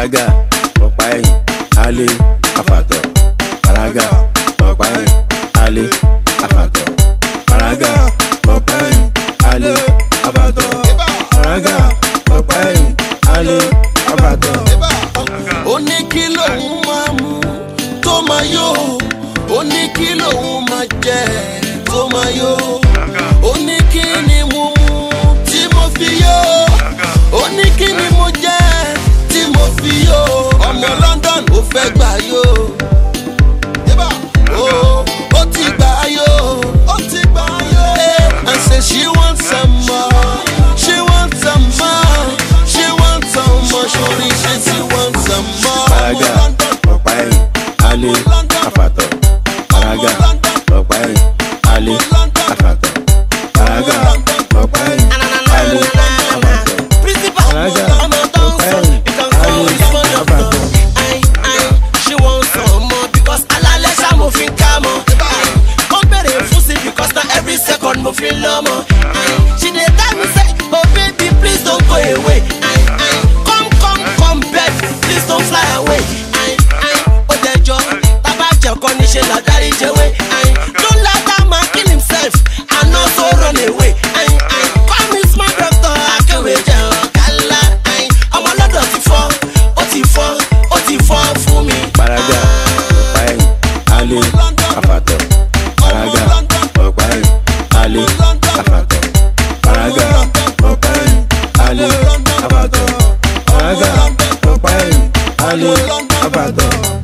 Paraga, Popai, Ali, Afato. Paraga, Popai, Ali, Afato. Paraga, Popai, Ali, Afato. Paraga, Popai, Ali, Afato. Oni kilo mamu, tomayo. Oni kilo maje, tomayo. Oni kini mumu, Timofio. Oni kini moje, Timofio. Ọmọ London ó fẹ́ gbà yo. Oh, ó ti gbà yo. Ó ti gbà yo. And say she wants some more. She wants some more. She wants some more. She wants some more. Paraga, Popai, Ali, Afato. Paraga, Popai, Ali, Afato. Paraga, Popai, Ali, Afato. Paraga, Popai, Ali, Afato. She wants some more because alale sha mo fin kamo. Come bere fusi because not every second mo feel lomo. She dey tell me say, oh baby please don't go away. Come back, please don't fly away. Oh dejo, baba je kon ni se la dari jewe. Don't let that man kill himself and also run away. Come is my doctor, akewe je kala. Ọmọ lọ́dọ̀ ti fọ́, ó ti fọ́ fún mi. Paraga, Popai, Ali, Afato. Paraga, Popai, Ali, Afato. Paraga, Popai, Ali, Afato. Paraga, Popai, Ali, Afato.